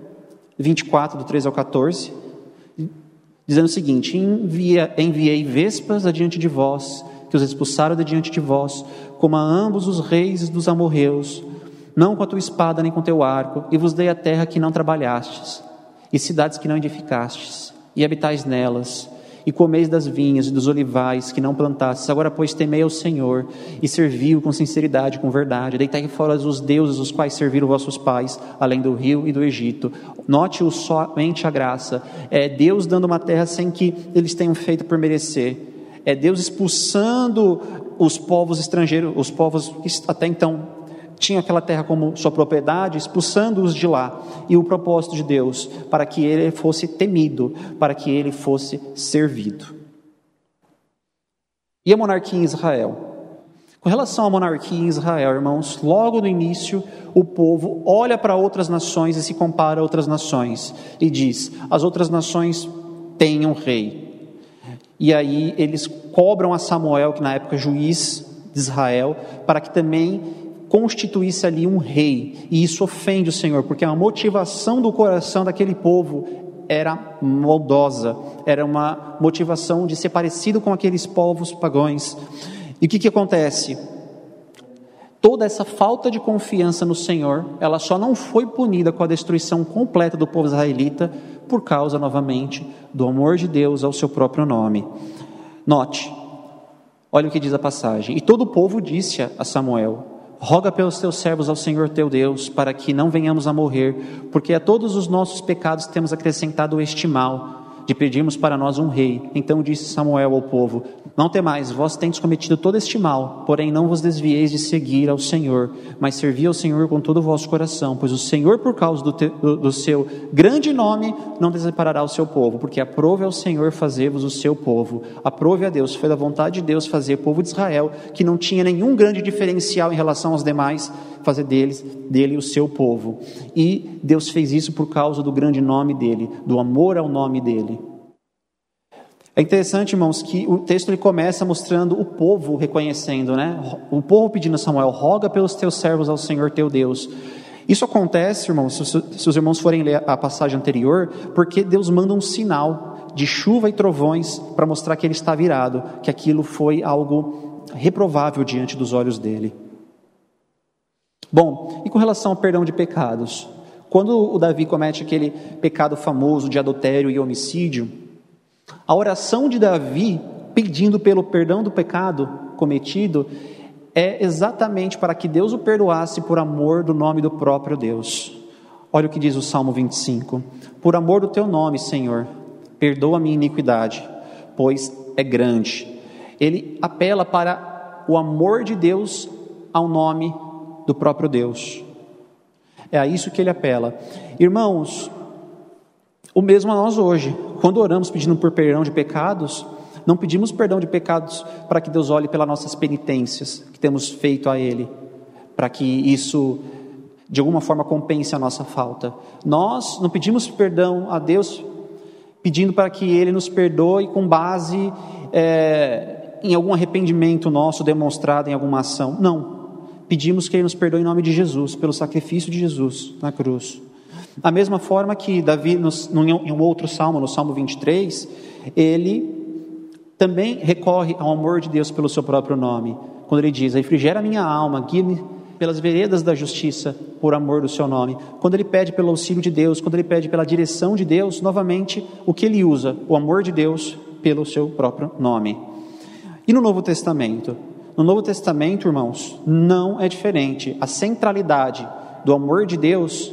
vinte e quatro, do treze ao catorze, dizendo o seguinte: Envia, enviei vespas adiante de vós, que os expulsaram de diante de vós, como a ambos os reis dos amorreus, não com a tua espada nem com teu arco, e vos dei a terra que não trabalhastes, e cidades que não edificastes, e habitais nelas, e comeis das vinhas e dos olivais que não plantastes. Agora, pois, temei ao Senhor, e servi-o com sinceridade, com verdade. Deitai fora os deuses os quais serviram vossos pais, além do rio e do Egito. Note-o somente a graça. É Deus dando uma terra sem que eles tenham feito por merecer. É Deus expulsando os povos estrangeiros, os povos que até então tinham aquela terra como sua propriedade, expulsando-os de lá. E o propósito de Deus, para que ele fosse temido, para que ele fosse servido. E a monarquia em Israel? Com relação à monarquia em Israel, irmãos, logo no início, o povo olha para outras nações e se compara a outras nações. E diz: as outras nações têm um rei. E aí eles cobram a Samuel, que na época juiz de Israel, para que também constituísse ali um rei. E isso ofende o Senhor, porque a motivação do coração daquele povo era maldosa, era uma motivação de ser parecido com aqueles povos pagãos. E o que que acontece? Toda essa falta de confiança no Senhor, ela só não foi punida com a destruição completa do povo israelita, por causa, novamente, do amor de Deus ao seu próprio nome. Note, olha o que diz a passagem: e todo o povo disse a Samuel: roga pelos teus servos ao Senhor teu Deus, para que não venhamos a morrer, porque a todos os nossos pecados temos acrescentado este mal, de pedirmos para nós um rei. Então disse Samuel ao povo: não temais, vós tendes cometido todo este mal, porém não vos desvieis de seguir ao Senhor, mas servi ao Senhor com todo o vosso coração, pois o Senhor, por causa do, te, do, do seu grande nome, não desamparará o seu povo, porque aprove ao Senhor fazer-vos o seu povo. Aprove a Deus, foi da vontade de Deus fazer o povo de Israel, que não tinha nenhum grande diferencial em relação aos demais, fazer deles, dele o seu povo. E Deus fez isso por causa do grande nome dele, do amor ao nome dele. É interessante, irmãos, que o texto ele começa mostrando o povo reconhecendo, né? O povo pedindo a Samuel: roga pelos teus servos ao Senhor teu Deus. Isso acontece, irmãos, se, se os irmãos forem ler a passagem anterior, porque Deus manda um sinal de chuva e trovões para mostrar que ele está virado, que aquilo foi algo reprovável diante dos olhos dele. Bom, e com relação ao perdão de pecados? Quando o Davi comete aquele pecado famoso de adultério e homicídio, a oração de Davi pedindo pelo perdão do pecado cometido é exatamente para que Deus o perdoasse por amor do nome do próprio Deus. Olha o que diz o Salmo vinte e cinco: por amor do teu nome, Senhor, perdoa a minha iniquidade, pois é grande. Ele apela para o amor de Deus ao nome do próprio Deus. É a isso que ele apela. Irmãos, o mesmo a nós hoje. Quando oramos pedindo por perdão de pecados, não pedimos perdão de pecados para que Deus olhe pelas nossas penitências que temos feito a Ele, para que isso de alguma forma compense a nossa falta. Nós não pedimos perdão a Deus pedindo para que Ele nos perdoe com base é, em algum arrependimento nosso demonstrado em alguma ação. Não. Pedimos que Ele nos perdoe em nome de Jesus, pelo sacrifício de Jesus na cruz. Da mesma forma que Davi, nos, em um outro salmo, no Salmo vinte e três, ele também recorre ao amor de Deus pelo seu próprio nome, quando ele diz: refrigera a minha alma, guia-me pelas veredas da justiça, por amor do seu nome. Quando ele pede pelo auxílio de Deus, quando ele pede pela direção de Deus, novamente, o que ele usa? O amor de Deus pelo seu próprio nome. E no Novo Testamento? No Novo Testamento, irmãos, não é diferente. A centralidade do amor de Deus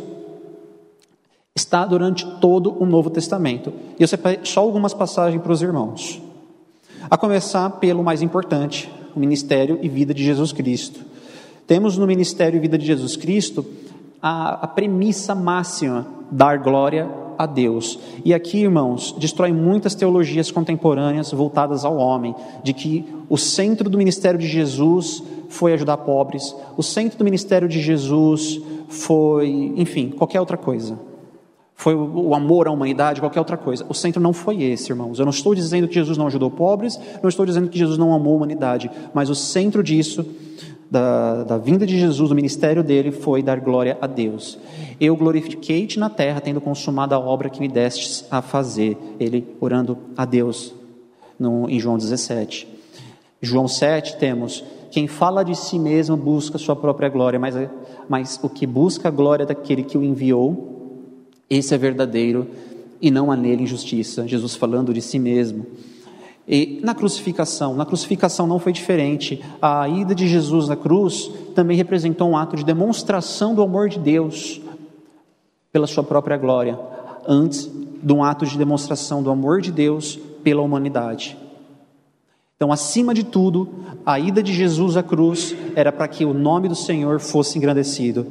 está durante todo o Novo Testamento. E eu separei só algumas passagens para os irmãos. A começar pelo mais importante, o ministério e vida de Jesus Cristo. Temos no ministério e vida de Jesus Cristo a, a premissa máxima: dar glória a Deus. E aqui, irmãos, destrói muitas teologias contemporâneas voltadas ao homem, de que o centro do ministério de Jesus foi ajudar pobres, o centro do ministério de Jesus foi, enfim, qualquer outra coisa. Foi o amor à humanidade, qualquer outra coisa. O centro não foi esse, irmãos. Eu não estou dizendo que Jesus não ajudou pobres, não estou dizendo que Jesus não amou a humanidade, mas o centro disso, da, da vinda de Jesus, do ministério dele, foi dar glória a Deus. Eu glorifiquei-te na terra, tendo consumado a obra que me destes a fazer. Ele orando a Deus, no, em João dezessete. João sete temos: quem fala de si mesmo busca sua própria glória, mas, mas o que busca a glória daquele que o enviou, esse é verdadeiro, e não há nele injustiça. Jesus falando de si mesmo. E na crucificação, na crucificação não foi diferente. A ida de Jesus na cruz também representou um ato de demonstração do amor de Deus pela sua própria glória, antes de um ato de demonstração do amor de Deus pela humanidade. Então, acima de tudo, a ida de Jesus à cruz era para que o nome do Senhor fosse engrandecido.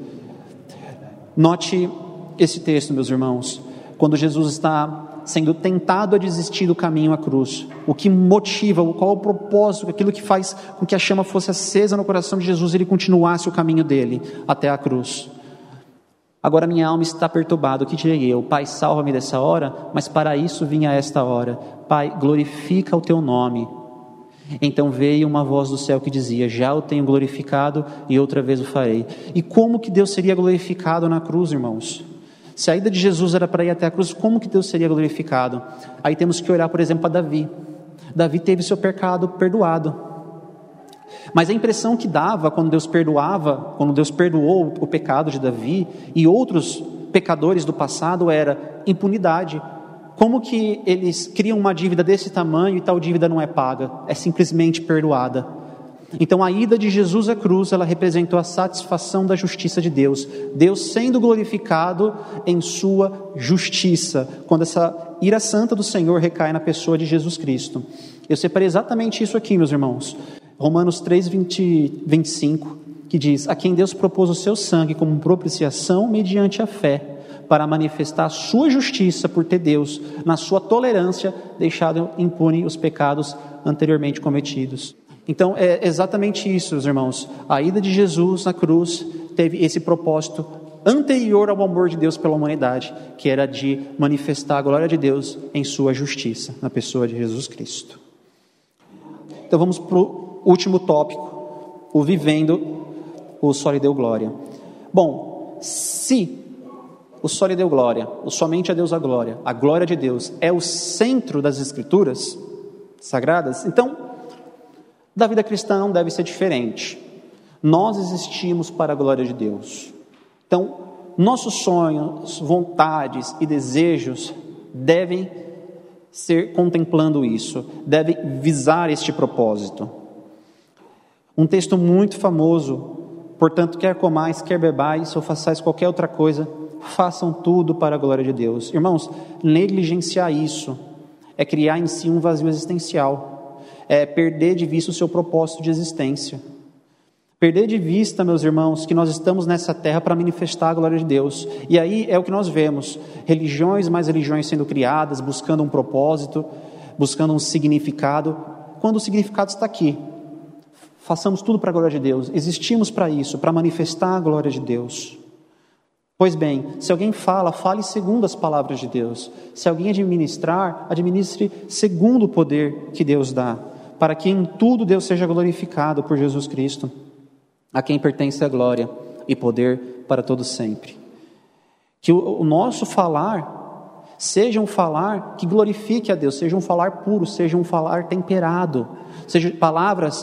Note esse texto, meus irmãos, quando Jesus está sendo tentado a desistir do caminho à cruz, o que motiva, qual é o propósito, aquilo que faz com que a chama fosse acesa no coração de Jesus, ele continuasse o caminho dele até a cruz. Agora minha alma está perturbada, o que direi eu? Pai, salva-me dessa hora, mas para isso vinha esta hora. Pai, glorifica o teu nome. Então veio uma voz do céu que dizia: já o tenho glorificado e outra vez o farei. E como que Deus seria glorificado na cruz, irmãos? Se a ida de Jesus era para ir até a cruz, como que Deus seria glorificado? Aí temos que olhar, por exemplo, para Davi. Davi teve seu pecado perdoado. Mas a impressão que dava quando Deus perdoava, quando Deus perdoou o pecado de Davi e outros pecadores do passado, era impunidade. Como que eles criam uma dívida desse tamanho e tal dívida não é paga? É simplesmente perdoada. Então a ida de Jesus à cruz, ela representou a satisfação da justiça de Deus. Deus sendo glorificado em sua justiça, quando essa ira santa do Senhor recai na pessoa de Jesus Cristo. Eu separei exatamente isso aqui, meus irmãos. Romanos três, vinte, vinte e cinco, que diz: a quem Deus propôs o seu sangue como propiciação mediante a fé, para manifestar a sua justiça por ter Deus, na sua tolerância, deixado impune os pecados anteriormente cometidos. Então é exatamente isso, meus irmãos. A ida de Jesus na cruz teve esse propósito anterior ao amor de Deus pela humanidade, que era de manifestar a glória de Deus em sua justiça, na pessoa de Jesus Cristo. Então vamos para o último tópico, o vivendo o só lhe deu glória. Bom, se o só lhe deu glória, o somente a Deus a glória, a glória de Deus é o centro das Escrituras sagradas, então da vida cristã não deve ser diferente. Nós existimos para a glória de Deus. Então, nossos sonhos, vontades e desejos devem ser contemplando isso, devem visar este propósito. Um texto muito famoso: portanto, quer comais, quer bebais, ou façais qualquer outra coisa, façam tudo para a glória de Deus. Irmãos, negligenciar isso é criar em si um vazio existencial, é perder de vista o seu propósito de existência, perder de vista, meus irmãos, que nós estamos nessa terra para manifestar a glória de Deus. E aí é o que nós vemos, religiões mais religiões sendo criadas, buscando um propósito, buscando um significado, quando o significado está aqui. Façamos tudo para a glória de Deus, existimos para isso, para manifestar a glória de Deus. Pois bem, se alguém fala, fale segundo as palavras de Deus. Se alguém administrar, administre segundo o poder que Deus dá, para que em tudo Deus seja glorificado por Jesus Cristo, a quem pertence a glória e poder para todo sempre. Que o, o nosso falar seja um falar que glorifique a Deus, seja um falar puro, seja um falar temperado, sejam palavras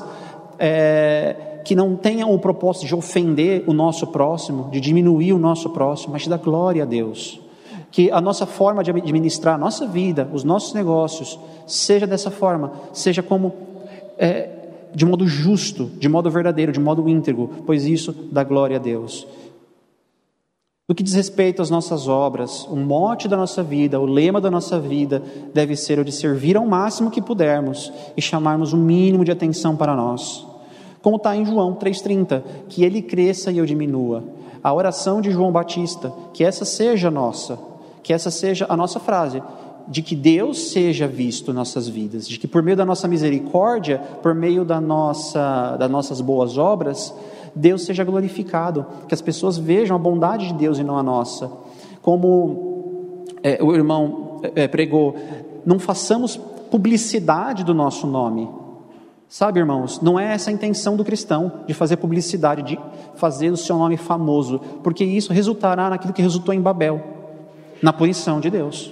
é, que não tenham o propósito de ofender o nosso próximo, de diminuir o nosso próximo, mas de dar glória a Deus. Que a nossa forma de administrar a nossa vida, os nossos negócios, seja dessa forma, seja como é, de modo justo, de modo verdadeiro, de modo íntegro, pois isso dá glória a Deus. No que diz respeito às nossas obras, o mote da nossa vida, o lema da nossa vida deve ser o de servir ao máximo que pudermos e chamarmos o mínimo de atenção para nós. Como está em João três trinta, que ele cresça e eu diminua. A oração de João Batista, que essa seja a nossa, que essa seja a nossa frase, de que Deus seja visto em nossas vidas, de que por meio da nossa misericórdia, por meio da nossa, das nossas boas obras, Deus seja glorificado, que as pessoas vejam a bondade de Deus e não a nossa. Como é, o irmão é, pregou, não façamos publicidade do nosso nome. Sabe, irmãos, não é essa a intenção do cristão, de fazer publicidade, de fazer o seu nome famoso, porque isso resultará naquilo que resultou em Babel, na punição de Deus.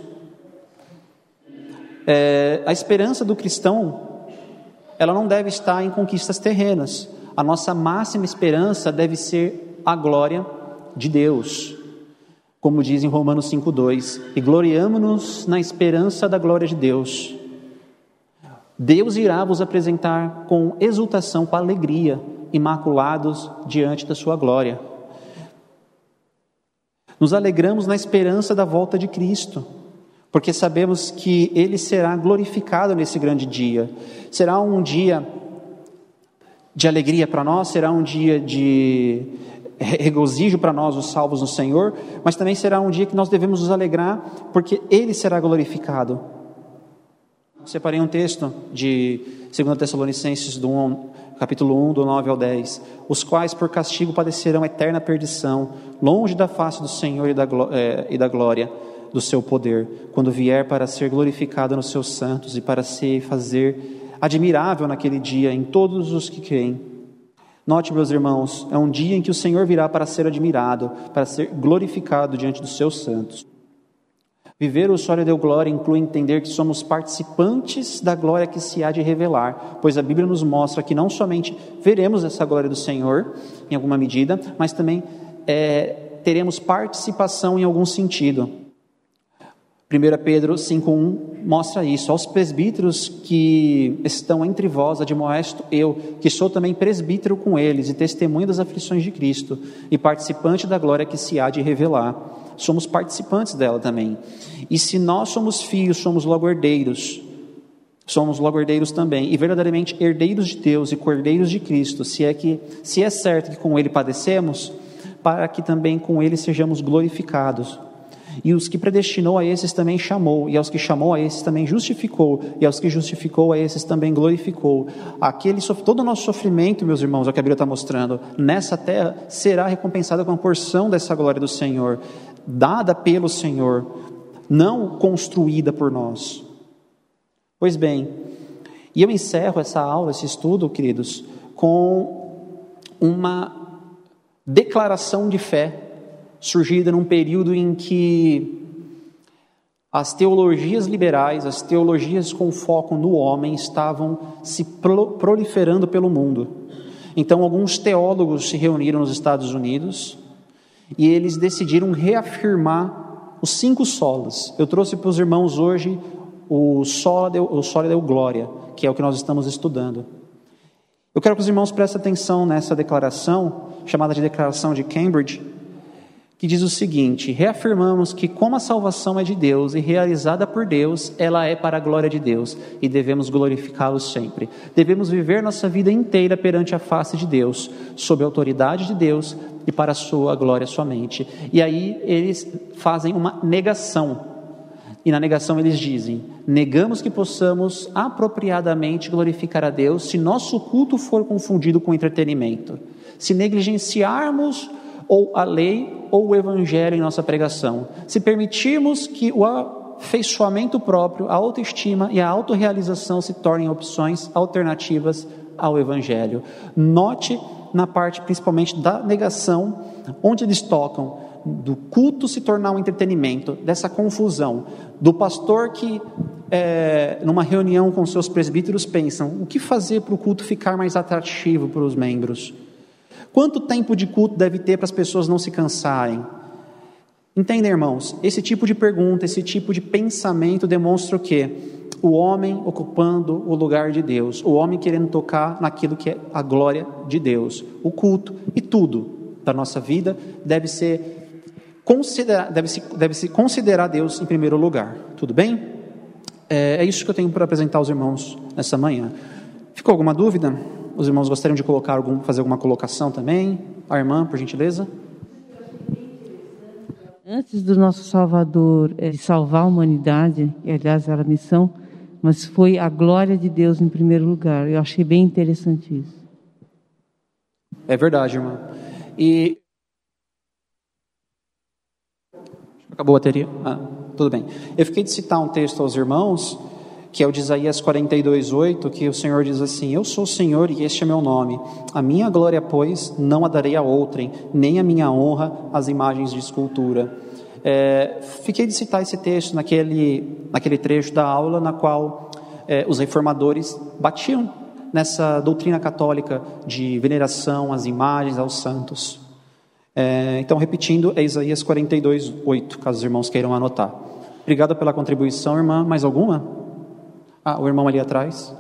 É, a esperança do cristão, ela não deve estar em conquistas terrenas. A nossa máxima esperança deve ser a glória de Deus, como diz em Romanos cinco dois, e gloriamo-nos na esperança da glória de Deus. Deus irá vos apresentar com exultação, com alegria, imaculados diante da sua glória. Nos alegramos na esperança da volta de Cristo, porque sabemos que Ele será glorificado nesse grande dia. Será um dia de alegria para nós, será um dia de regozijo para nós, os salvos no Senhor, mas também será um dia que nós devemos nos alegrar, porque Ele será glorificado. Separei um texto de dois Tessalonicenses, do um, capítulo um, do nove ao dez, os quais por castigo padecerão eterna perdição, longe da face do Senhor e da, é, e da glória do seu poder, quando vier para ser glorificado nos seus santos e para se fazer admirável naquele dia em todos os que creem. Note, meus irmãos, é um dia em que o Senhor virá para ser admirado, para ser glorificado diante dos seus santos. Viver o Sólio Deo Glória inclui entender que somos participantes da glória que se há de revelar, pois a Bíblia nos mostra que não somente veremos essa glória do Senhor, em alguma medida, mas também é, teremos participação em algum sentido. primeira Pedro cinco um mostra isso. Aos presbíteros que estão entre vós, admoesto eu, que sou também presbítero com eles e testemunho das aflições de Cristo e participante da glória que se há de revelar. Somos participantes dela também. E se nós somos filhos, somos logo herdeiros. Somos logo herdeiros também, e verdadeiramente herdeiros de Deus e cordeiros de Cristo, se é, que, se é certo que com Ele padecemos, para que também com Ele sejamos glorificados. E os que predestinou a esses também chamou, e aos que chamou a esses também justificou, e aos que justificou a esses também glorificou. Aquele, todo o nosso sofrimento, meus irmãos, é o que a Bíblia está mostrando, nessa terra será recompensado com uma porção dessa glória do Senhor, dada pelo Senhor, não construída por nós. Pois bem, e eu encerro essa aula, esse estudo, queridos, com uma declaração de fé, surgida num período em que as teologias liberais, as teologias com foco no homem, estavam se proliferando pelo mundo. Então, alguns teólogos se reuniram nos Estados Unidos e eles decidiram reafirmar os cinco solas. Eu trouxe para os irmãos hoje o Sola Deo, o Sola Deo Glória, que é o que nós estamos estudando. Eu quero que os irmãos prestem atenção nessa declaração, chamada de Declaração de Cambridge, que diz o seguinte: reafirmamos que como a salvação é de Deus e realizada por Deus, ela é para a glória de Deus e devemos glorificá-lo sempre. Devemos viver nossa vida inteira perante a face de Deus, sob a autoridade de Deus e para a sua glória somente. E aí eles fazem uma negação. E na negação eles dizem: negamos que possamos apropriadamente glorificar a Deus se nosso culto for confundido com entretenimento, se negligenciarmos ou a lei ou o evangelho em nossa pregação, se permitirmos que o afeiçoamento próprio, a autoestima e a autorrealização se tornem opções alternativas ao evangelho. Note na parte principalmente da negação, onde eles tocam do culto se tornar um entretenimento, dessa confusão, do pastor que é, numa reunião com seus presbíteros pensam, o que fazer para o culto ficar mais atrativo para os membros? Quanto tempo de culto deve ter para as pessoas não se cansarem? Entendem, irmãos? Esse tipo de pergunta, esse tipo de pensamento demonstra o quê? O homem ocupando o lugar de Deus, o homem querendo tocar naquilo que é a glória de Deus. O culto e tudo da nossa vida deve ser Considerar, deve-se, deve-se considerar Deus em primeiro lugar. Tudo bem? É, é isso que eu tenho para apresentar aos irmãos nessa manhã. Ficou alguma dúvida? Os irmãos gostariam de colocar algum, fazer alguma colocação também? A irmã, por gentileza. Antes do nosso Salvador é, salvar a humanidade, e aliás era a missão, mas foi a glória de Deus em primeiro lugar. Eu achei bem interessante isso. É verdade, irmã. E acabou a bateria? Ah, tudo bem. Eu fiquei de citar um texto aos irmãos, que é o de Isaías quarenta e dois, oito, que o Senhor diz assim: eu sou o Senhor e este é meu nome. A minha glória, pois, não a darei a outrem, nem a minha honra às imagens de escultura. É, fiquei de citar esse texto naquele, naquele trecho da aula na qual é, os reformadores batiam nessa doutrina católica de veneração às imagens, aos santos. É, então, repetindo, é Isaías quarenta e dois, oito, caso os irmãos queiram anotar. Obrigado pela contribuição, irmã. Mais alguma? Ah, o irmão ali atrás.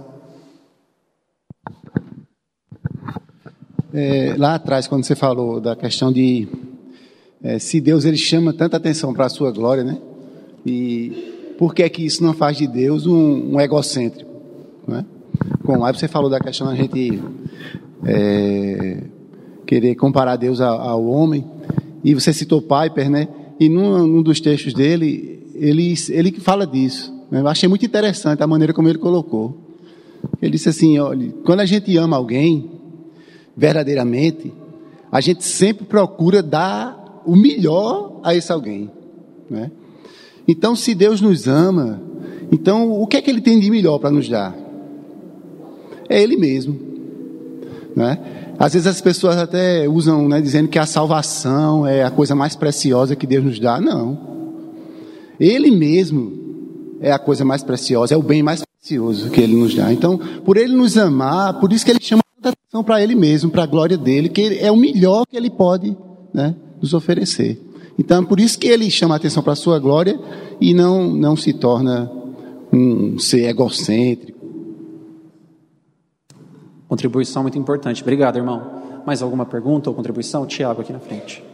É, lá atrás, quando você falou da questão de é, se Deus ele chama tanta atenção para a sua glória, né? E por que é que isso não faz de Deus um, um egocêntrico, né? Bom, aí você falou da questão da gente é, querer comparar Deus ao, ao homem, e você citou Piper, né? E num, num dos textos dele, ele, ele fala disso, né? Eu achei muito interessante a maneira como ele colocou. Ele disse assim: olha, quando a gente ama alguém verdadeiramente, a gente sempre procura dar o melhor a esse alguém, né? Então, se Deus nos ama, então o que é que Ele tem de melhor para nos dar? É Ele mesmo. né? Às vezes as pessoas até usam, né, dizendo que a salvação é a coisa mais preciosa que Deus nos dá. Não. Ele mesmo é a coisa mais preciosa, é o bem mais precioso que Ele nos dá. Então, por Ele nos amar, por isso que Ele chama tanta atenção para Ele mesmo, para a glória dEle, que é o melhor que Ele pode, né, nos oferecer. Então, por isso que Ele chama a atenção para a sua glória e não, não se torna um ser egocêntrico. Contribuição muito importante. Obrigado, irmão. Mais alguma pergunta ou contribuição? Tiago, aqui na frente.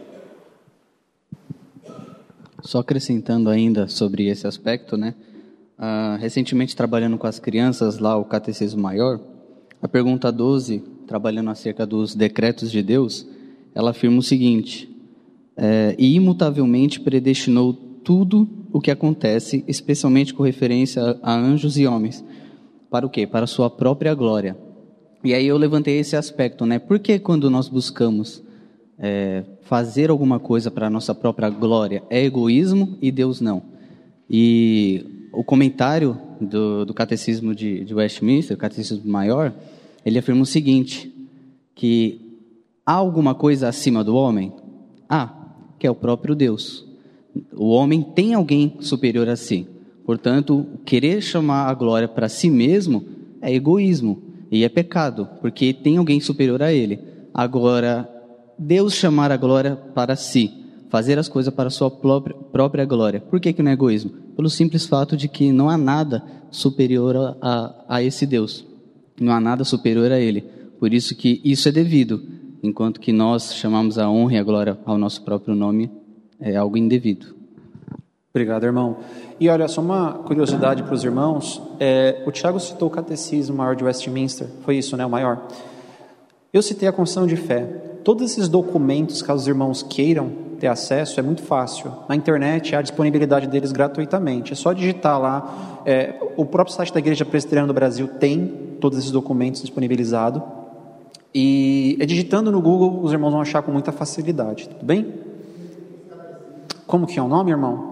Só acrescentando ainda sobre esse aspecto, né? Uh, recentemente, trabalhando com as crianças lá, o Catecismo Maior, a pergunta doze, trabalhando acerca dos decretos de Deus, ela afirma o seguinte: é, e imutavelmente predestinou tudo o que acontece, especialmente com referência a anjos e homens. Para o quê? Para a sua própria glória. E aí eu levantei esse aspecto, né? Por que quando nós buscamos é, fazer alguma coisa para a nossa própria glória é egoísmo e Deus não? E o comentário do, do Catecismo de, de Westminster, o Catecismo Maior, ele afirma o seguinte, que há alguma coisa acima do homem? Há, que é o próprio Deus. O homem tem alguém superior a si. Portanto, querer chamar a glória para si mesmo é egoísmo. E é pecado, porque tem alguém superior a ele. Agora, Deus chamar a glória para si, fazer as coisas para a sua própria, própria glória. Por que que não é egoísmo? Pelo simples fato de que não há nada superior a, a, a esse Deus. Não há nada superior a ele. Por isso que isso é devido, enquanto que nós chamamos a honra e a glória ao nosso próprio nome, é algo indevido. Obrigado, irmão. E olha, só uma curiosidade para os irmãos, é, o Tiago citou o Catecismo Maior de Westminster, foi isso, né, o maior? Eu citei a Confissão de Fé. Todos esses documentos, caso os irmãos queiram ter acesso, é muito fácil. Na internet há a disponibilidade deles gratuitamente, é só digitar lá, é, o próprio site da Igreja Presbiteriana do Brasil tem todos esses documentos disponibilizados, e é digitando no Google, os irmãos vão achar com muita facilidade, tudo bem? Como que é o nome, irmão?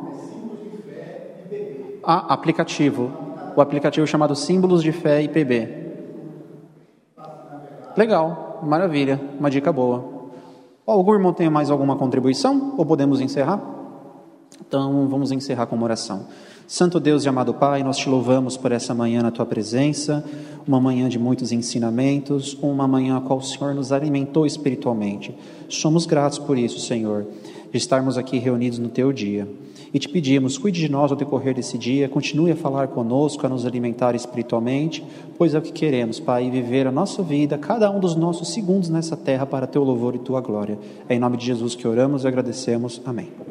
Ah, aplicativo. O aplicativo chamado Símbolos de Fé I P B. Legal, maravilha, uma dica boa. Algum irmão tem mais alguma contribuição? Ou podemos encerrar? Então, vamos encerrar com uma oração. Santo Deus e amado Pai, nós te louvamos por essa manhã na Tua presença, uma manhã de muitos ensinamentos, uma manhã a qual o Senhor nos alimentou espiritualmente. Somos gratos por isso, Senhor, de estarmos aqui reunidos no Teu dia. E te pedimos, cuide de nós ao decorrer desse dia, continue a falar conosco, a nos alimentar espiritualmente, pois é o que queremos, Pai, viver a nossa vida, cada um dos nossos segundos nessa terra para Teu louvor e Tua glória. É em nome de Jesus que oramos e agradecemos. Amém.